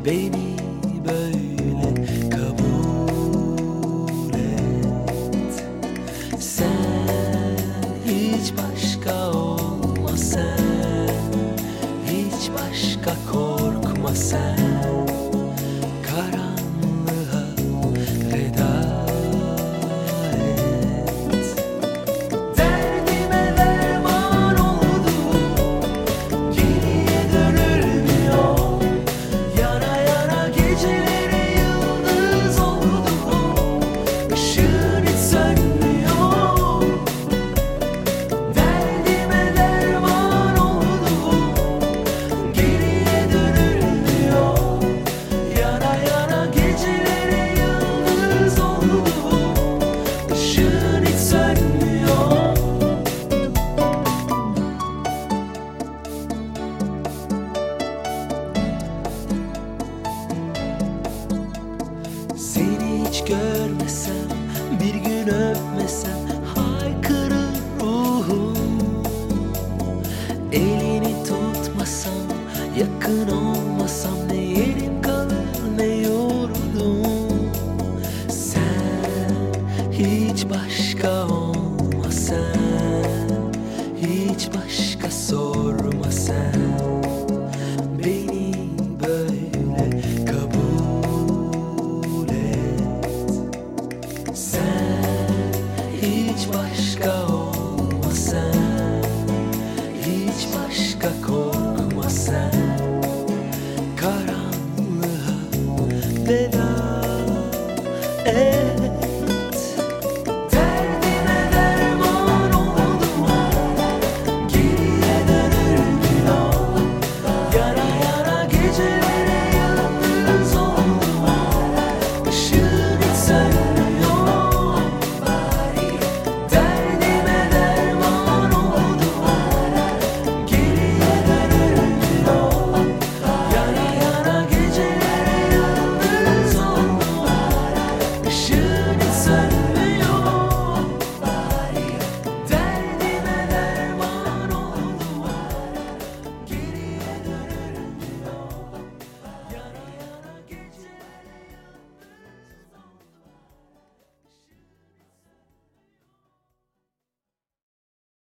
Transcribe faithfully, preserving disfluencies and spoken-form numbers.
Beni böyle kabul et. Sen hiç başka olma, sen hiç başka korkma, sen karanlığa veda et. Derdime derman oldu, geriye dönülmüyor. Yana yana gecelere yıldız oldu, ışığın hiç sönmüyor. Derdime derman oldu, geriye dönülmüyor. Yana yana gecelere yıldız oldu, ışığın hiç sönmüyor. Seni hiç görmesem, bir gün öpmesem haykırır ruhum. Elini tutmasam, yakın olmasam ne yerim kalır ne yurdum. Sen hiç başka olma, sen hiç başka sorma, sen beni böyle kabul et. Sen hiç başka olma, sen hiç başka korkma, sen karanlığa veda